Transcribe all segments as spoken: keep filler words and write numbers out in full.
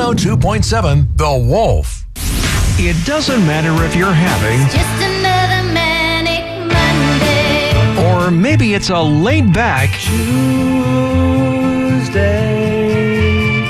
oh two point seven The Wolf. It doesn't matter if you're having Just another manic Monday. or maybe it's a laid-back Tuesday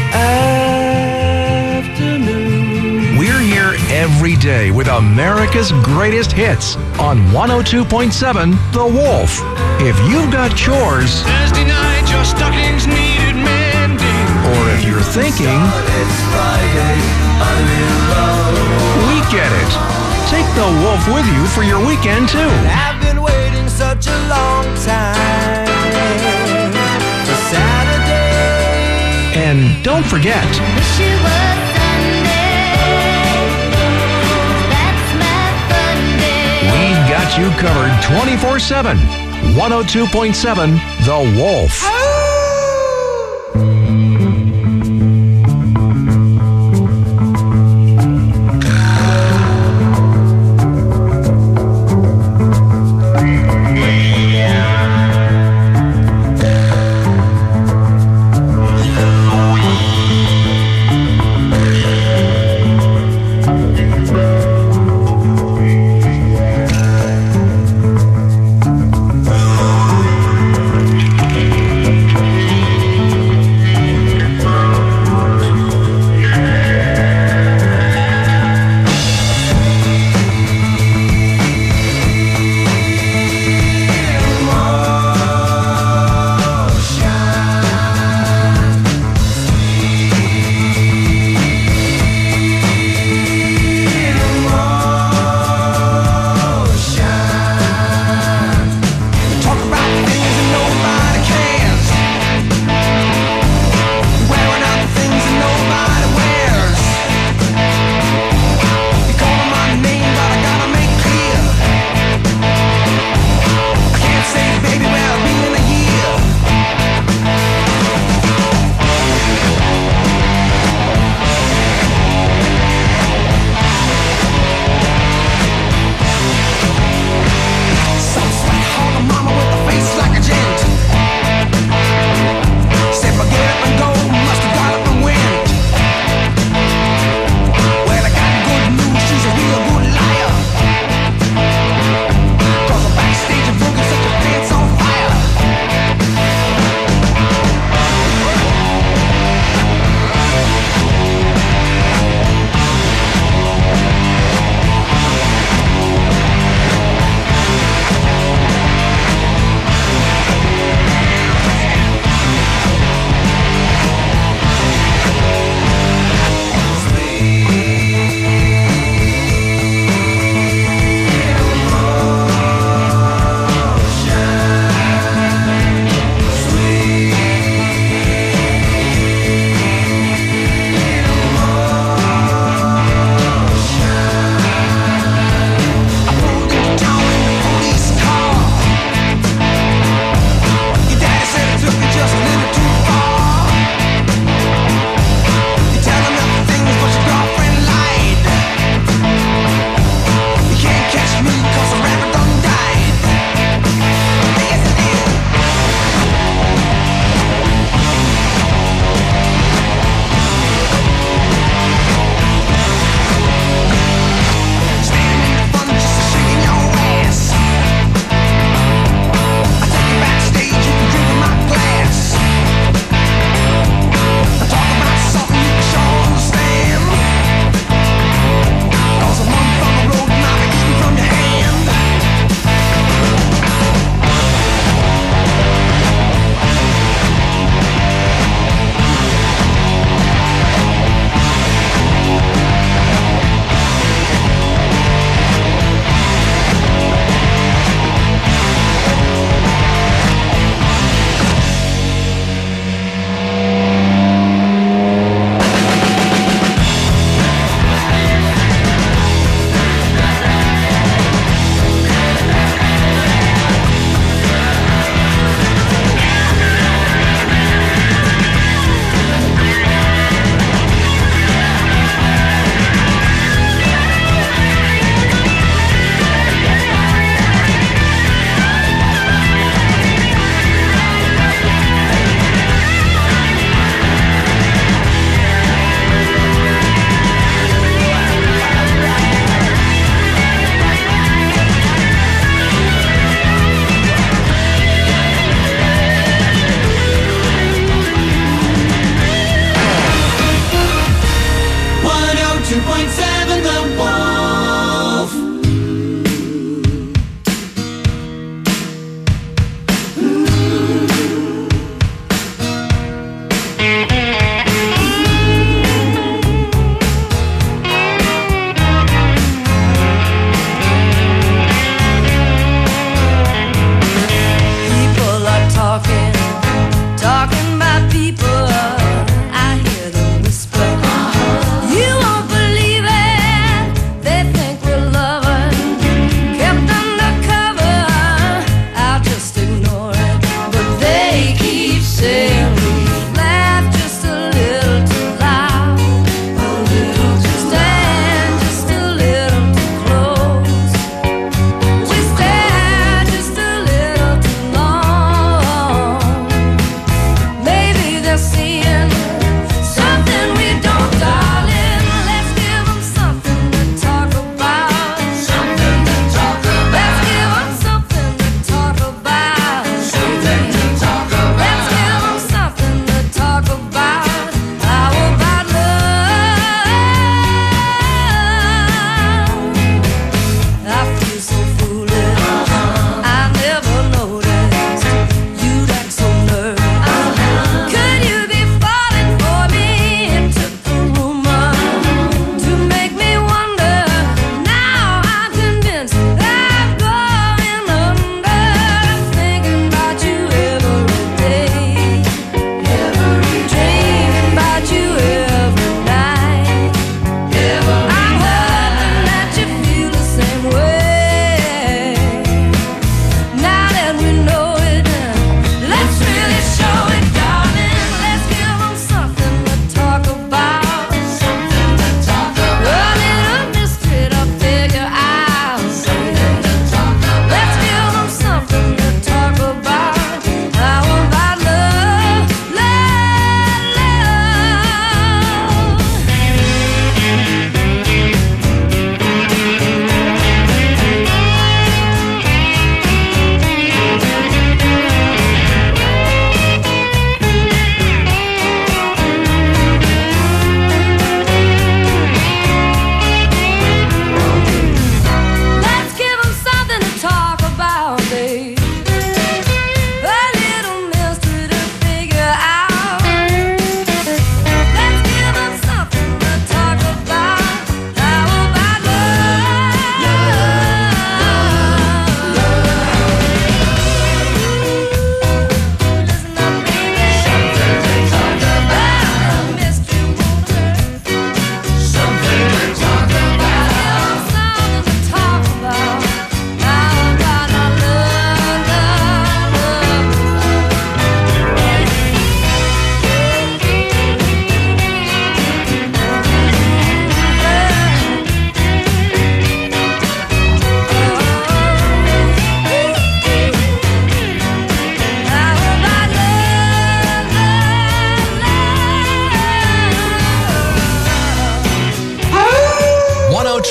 afternoon. We're here every day with America's greatest hits on one oh two point seven The Wolf. If you've got chores, Thursday night, your stockings needed mending. or if you're thinking, It's Friday, I'm in love. we get it. Take The Wolf with you for your weekend too. I've been waiting such a long time for Saturday. And don't forget, Wish it was Sunday. That's my fun day. we've got you covered twenty-four seven. one oh two point seven The Wolf.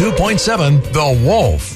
two point seven The Wolf.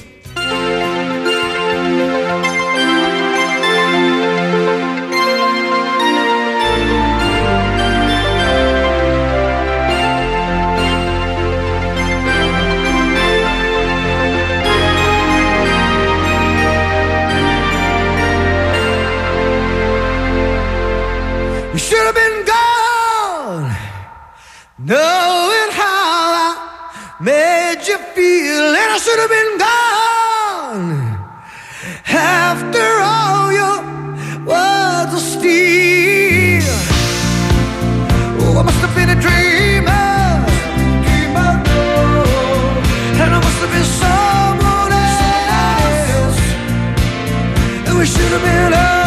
You should have been gone, knowing how I made you feel, and I should have been gone after all your words of steel. Oh, I must have been a dreamer, dreamer, oh, and I must have been someone else, and we should have been over.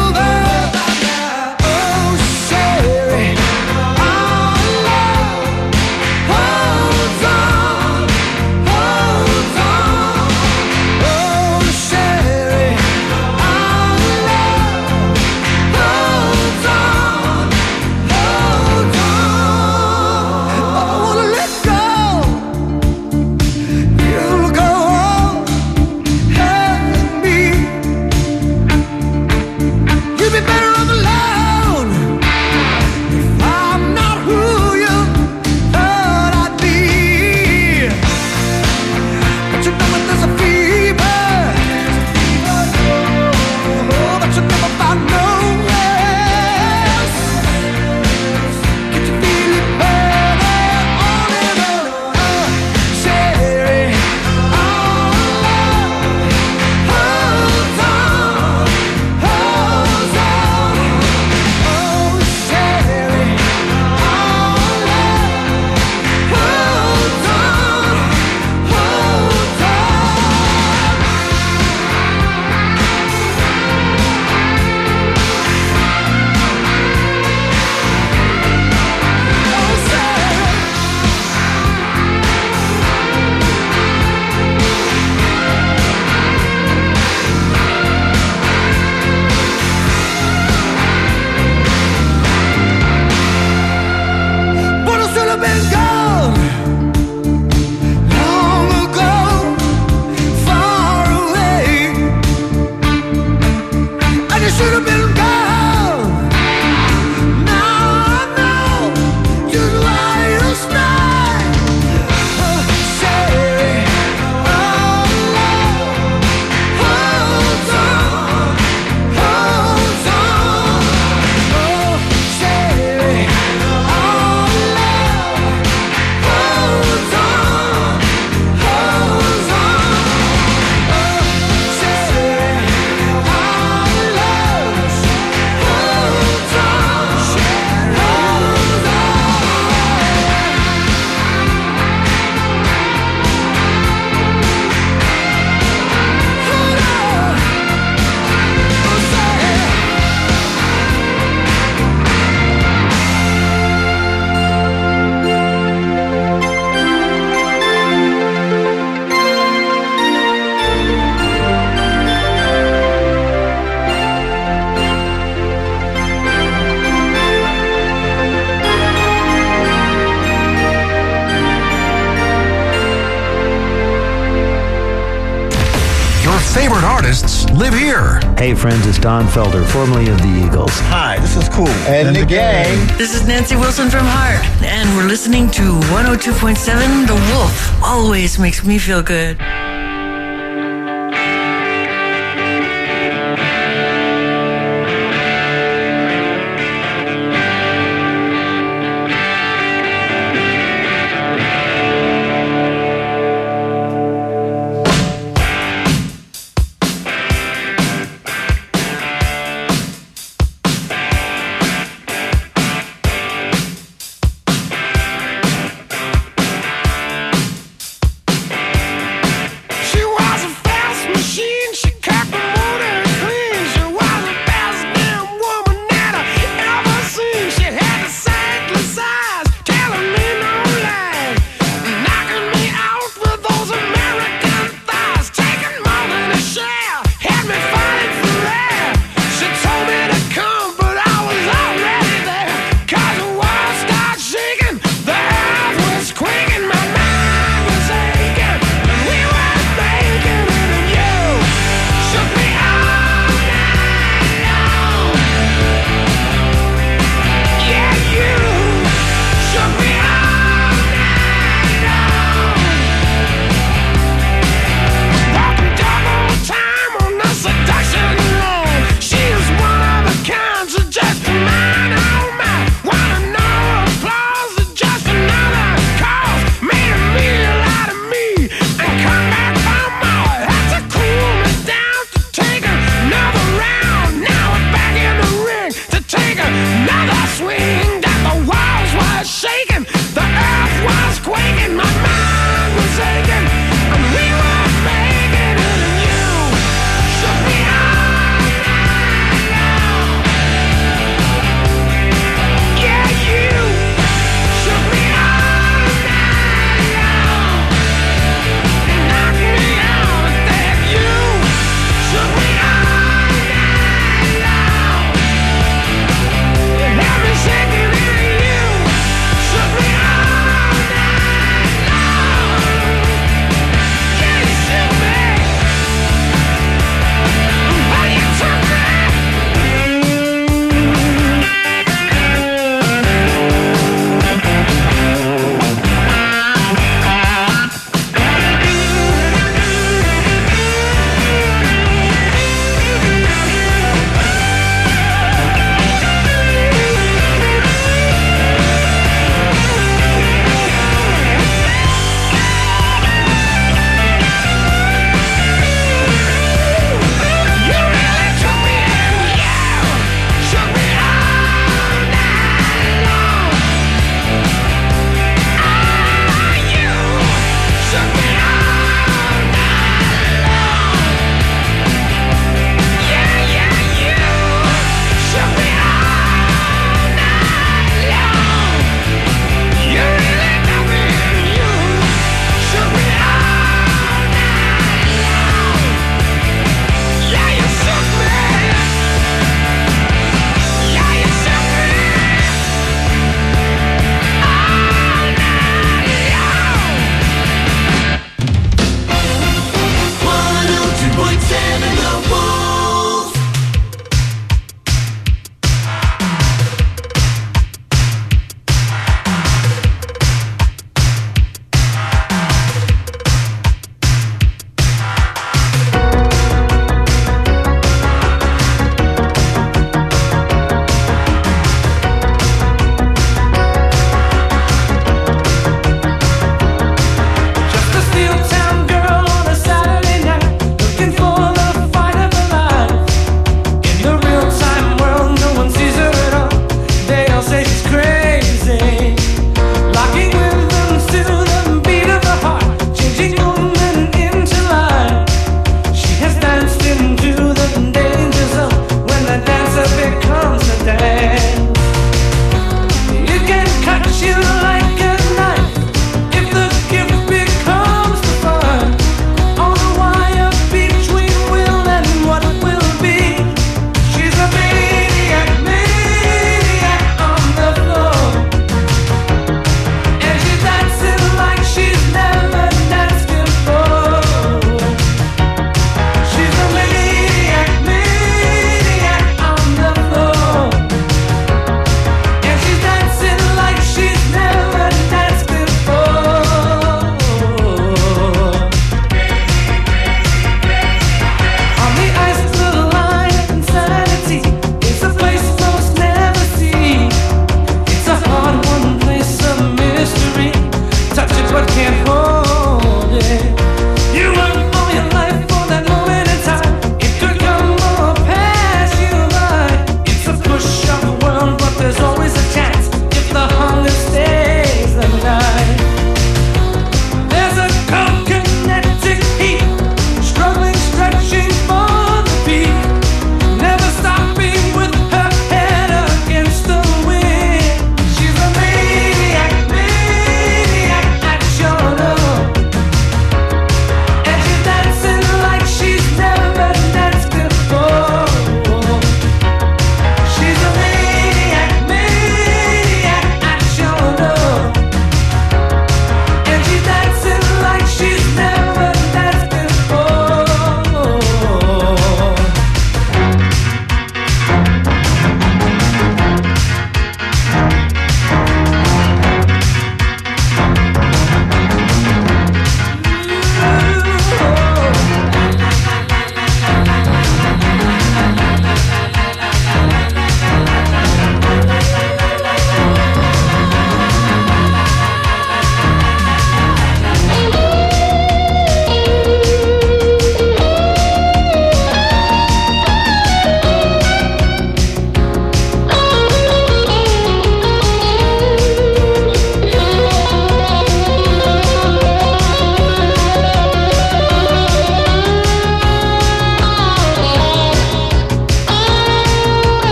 Favorite artists live here. Hey friends, it's Don Felder, formerly of the Eagles. Hi, this is Cool. And, and the, the gang. gang. This is Nancy Wilson from Heart, and we're listening to one oh two point seven The Wolf. Always makes me feel good.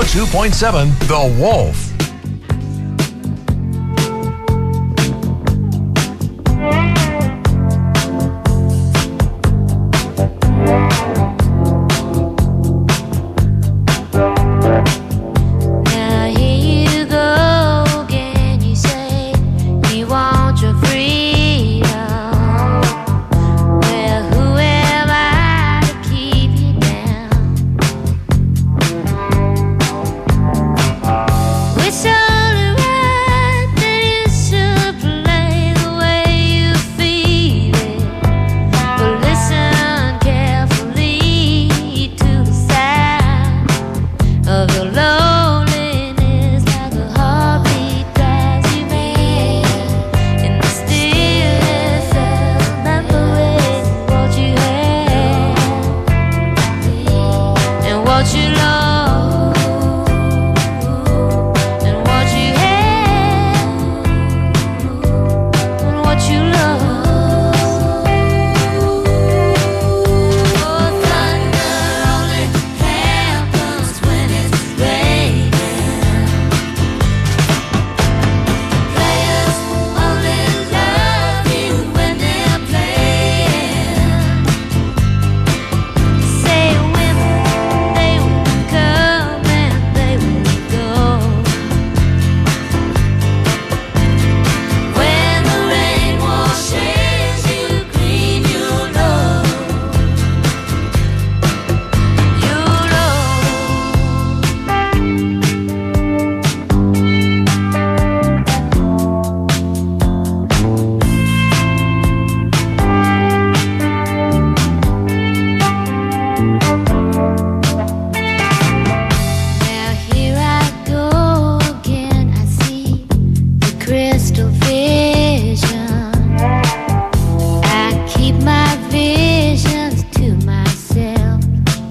oh two point seven The Wolf. Now here you go again. You say you want your freedom. Well, who am I to keep you down? It's only right that you should play the way you feel it. But listen carefully to the sound of your loneliness, like a heartbeat drives you mad. In the stillness of remembering what you had and what you lost and what you had and what you lost. Oh, thunder only happens when it's raining. Players only love you when they're playing. Say women, they will come and they will go. When the rain washes you clean, you know, you Now here I go again. I see the crystal vision. I keep my visions to myself.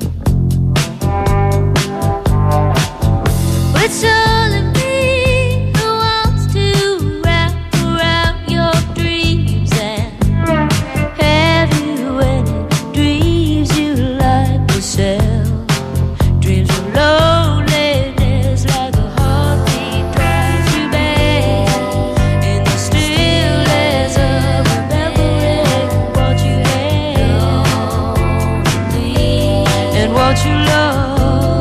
It's only me who wants to wrap around your dreams. And have you any dreams you like yourself? Dreams of loneliness, like a heartbeat drives you mad. In the stillness of remembering what you had and what you lost,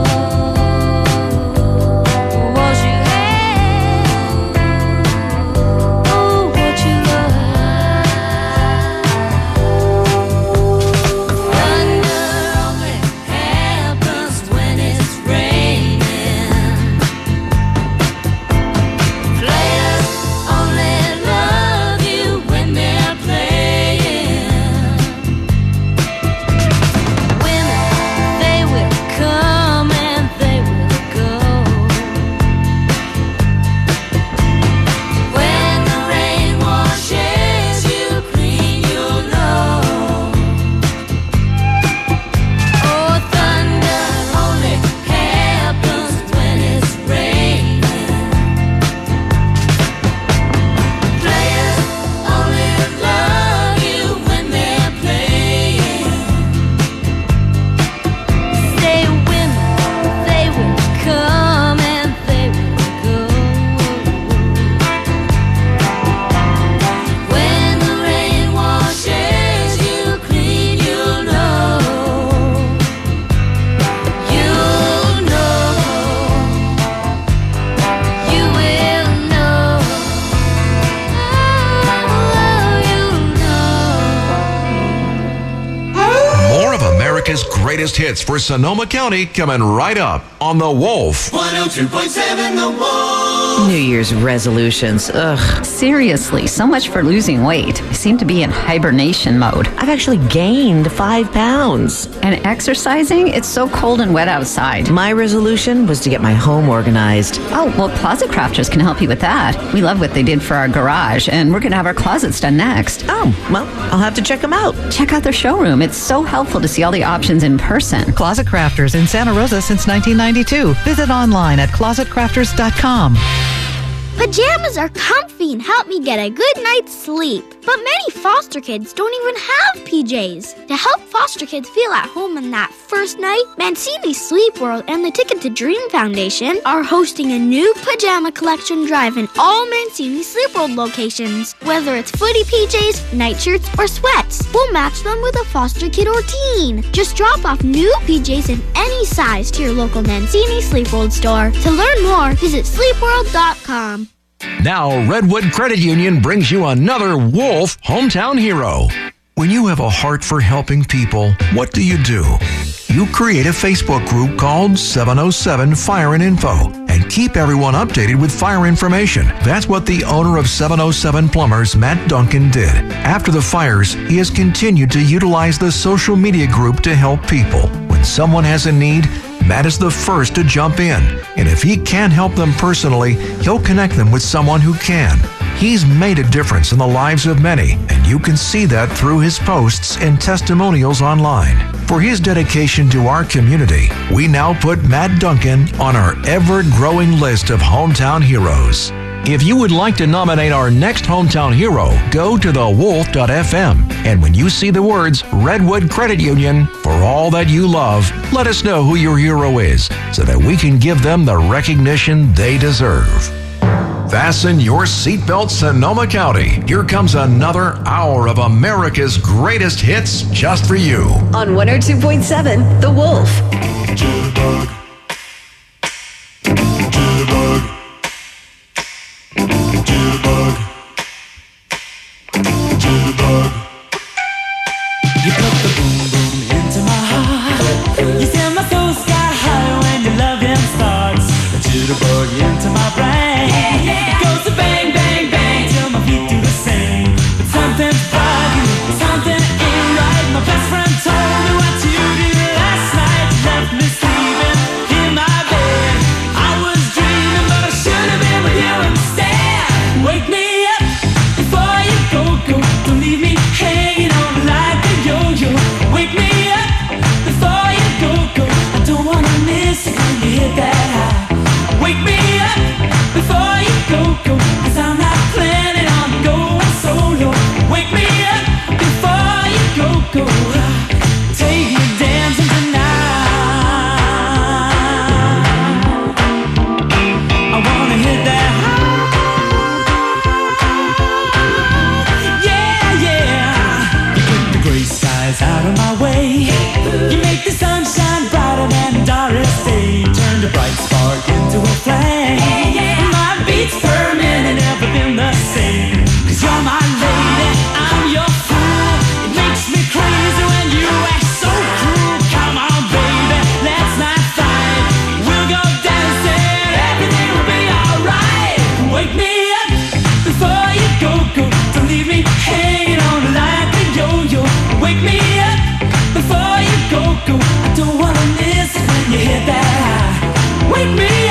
what you had, oh, what you lost. Thunder only happens when it's raining. Players only love you when they're playing. Women, they will come and they will go. When the rain washes you clean, you'll know. Oh, thunder only happens when it's raining. Players only love you when they're playing. Say women, they will come and they will go. When the rain washes you clean, you'll know. You'll know. You will know. Oh, you'll know. More of America's greatest hits for Sonoma County coming right up on The Wolf. one oh two point seven The Wolf. New Year's resolutions. Ugh. Seriously, so much for losing weight. I seem to be in hibernation mode. I've actually gained five pounds. And exercising? It's so cold and wet outside. My resolution was to get my home organized. Oh, well, Closet Crafters can help you with that. We love what they did for our garage, and we're going to have our closets done next. Oh, well, I'll have to check them out. Check out their showroom. It's so helpful to see all the options in person. Closet Crafters in Santa Rosa since nineteen ninety-two. Visit online at closet crafters dot com. Pajamas are comfy and help me get a good night's sleep. But many foster kids don't even have P Js. To help foster kids feel at home on that first night, Mancini Sleep World and the Ticket to Dream Foundation are hosting a new pajama collection drive in all Mancini Sleep World locations. Whether it's footy P Js, nightshirts, or sweats, we'll match them with a foster kid or teen. Just drop off new P Js in any size to your local Mancini Sleep World store. To learn more, visit sleep world dot com. Now, Redwood Credit Union brings you another Wolf Hometown Hero. When you have a heart for helping people, what do you do? You create a Facebook group called seven oh seven Fire and Info and keep everyone updated with fire information. That's what the owner of seven oh seven Plumbers, Matt Duncan, did. After the fires, he has continued to utilize the social media group to help people. When someone has a need, Matt is the first to jump in. And if he can't help them personally, he'll connect them with someone who can. He's made a difference in the lives of many, and you can see that through his posts and testimonials online. For his dedication to our community, we now put Matt Duncan on our ever-growing list of hometown heroes. If you would like to nominate our next hometown hero, go to the wolf dot f m, and when you see the words Redwood Credit Union, for all that you love, let us know who your hero is so that we can give them the recognition they deserve. Fasten your seatbelt, Sonoma County. Here comes another hour of America's greatest hits just for you. On one oh two point seven, The Wolf. Jitterbug. Jitterbug. Jitterbug. Jitterbug. You put the boom boom into my heart. You send my soul sky high when your loving starts. A jitterbug into my brain. It goes to bang, bang, bang till my feet do the same. But something's bugging, something ain't right. My best friend told me what you did last night. You left me sleeping in my bed. I was dreaming, but I should have been with you instead. Wake me up before you go, go. Don't leave me hanging on like a yo-yo. Wake me up before you go, go. I don't wanna miss it when you hit that high. Wake me up before you go, go. Cause I'm not planning on going solo. Wake me up before you go, go. Take me dancing tonight. I wanna hit that high. Yeah, yeah. You put the gray skies out of my way. You make the sunshine brighter than Doris Day. Turn the bright spark into a flame. My beats per minute never been the same. Cause you're my lady, I'm your fool. It makes me crazy when you act so cruel. Come on baby, let's not fight. We'll go dancing, everything will be alright. Wake me up before you go, go. Don't leave me hanging on like a yo-yo. Wake me up before you go, go. I don't wanna miss it when you hit that high. Wake me up